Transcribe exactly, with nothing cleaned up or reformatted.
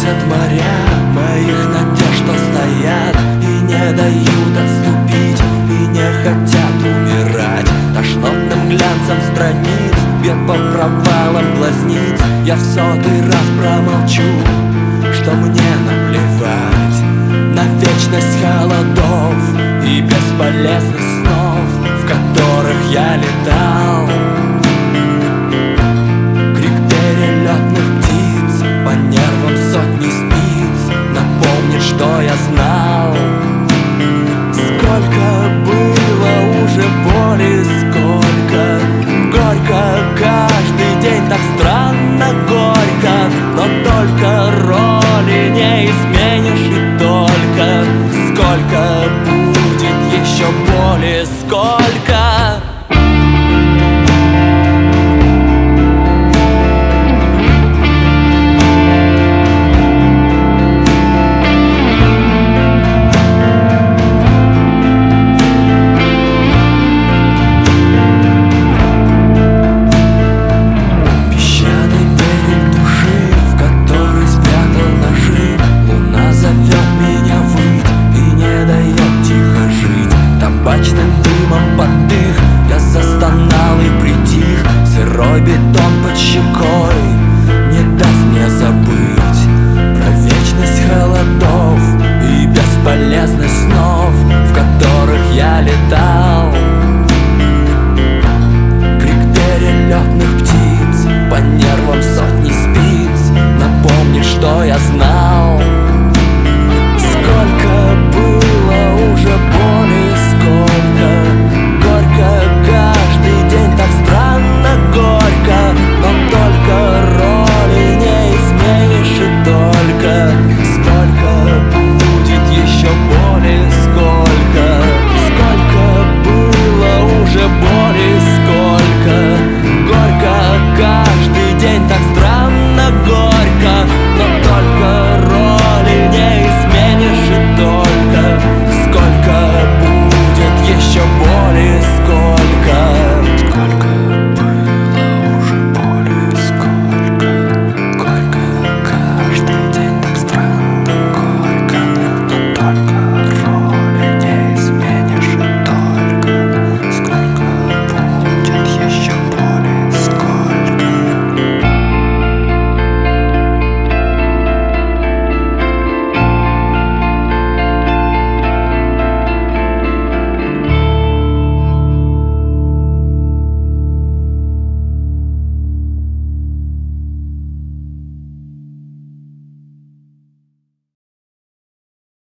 уносят моря моих надежд, что стоят и не дают отступить, и не хотят умирать. Тошнотным глянцем страниц бьет по провалам глазниц. Я в сотый раз промолчу, что мне наплевать на вечность холодов и бесполезных снов, в которых я летал.